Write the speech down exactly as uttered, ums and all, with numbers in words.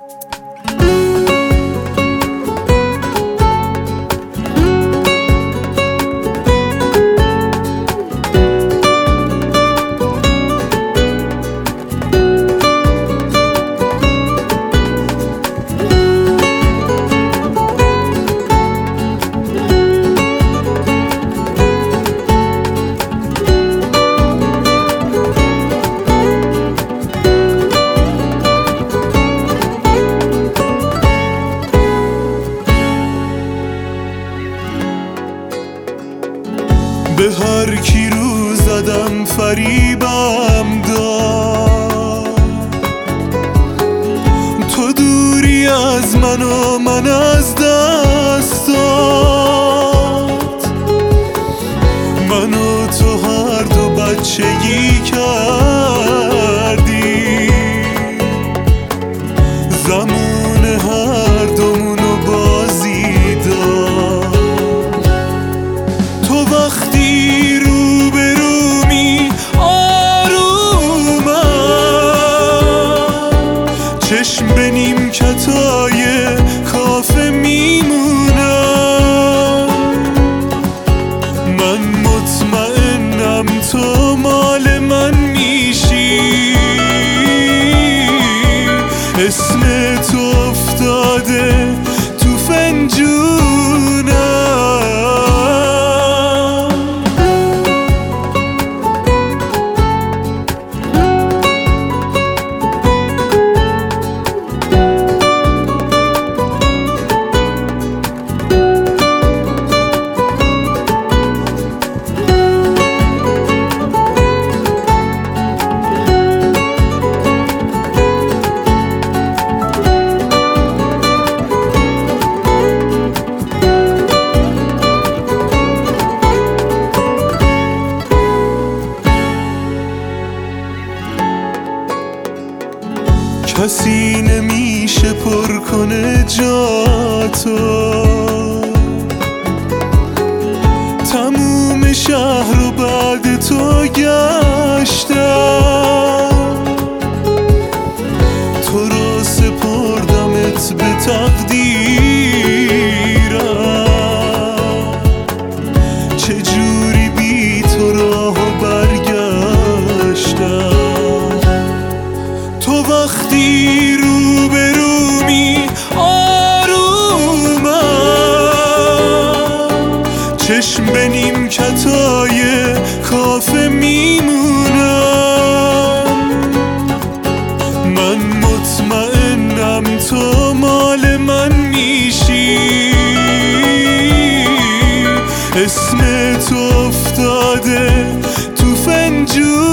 به هر کی رو زدم فریبم داد، تو دوری از من و من از دست داد. من و تو هر دو بچگی کردیم، زمان هر دومونو بازی داد. تو وقتی رو به رومی آرومم، چشم به نیمکتای کافه میمونم. من مطمئنم تو مال من میشی، اسم تو افتاده تو فنجونم. کسی نمیشه پر کنه جاتو، تموم شهر رو بعد تو گشتم. تو رو سپردمت به تقدیرم، چجوری بی تو راهو برگشتم. تو وقتی رو به رومی آرومم، چشم به نیمکتای کافه میمونم. من مطمئنم تو مال من میشی، اسم تو افتاده تو فنجون.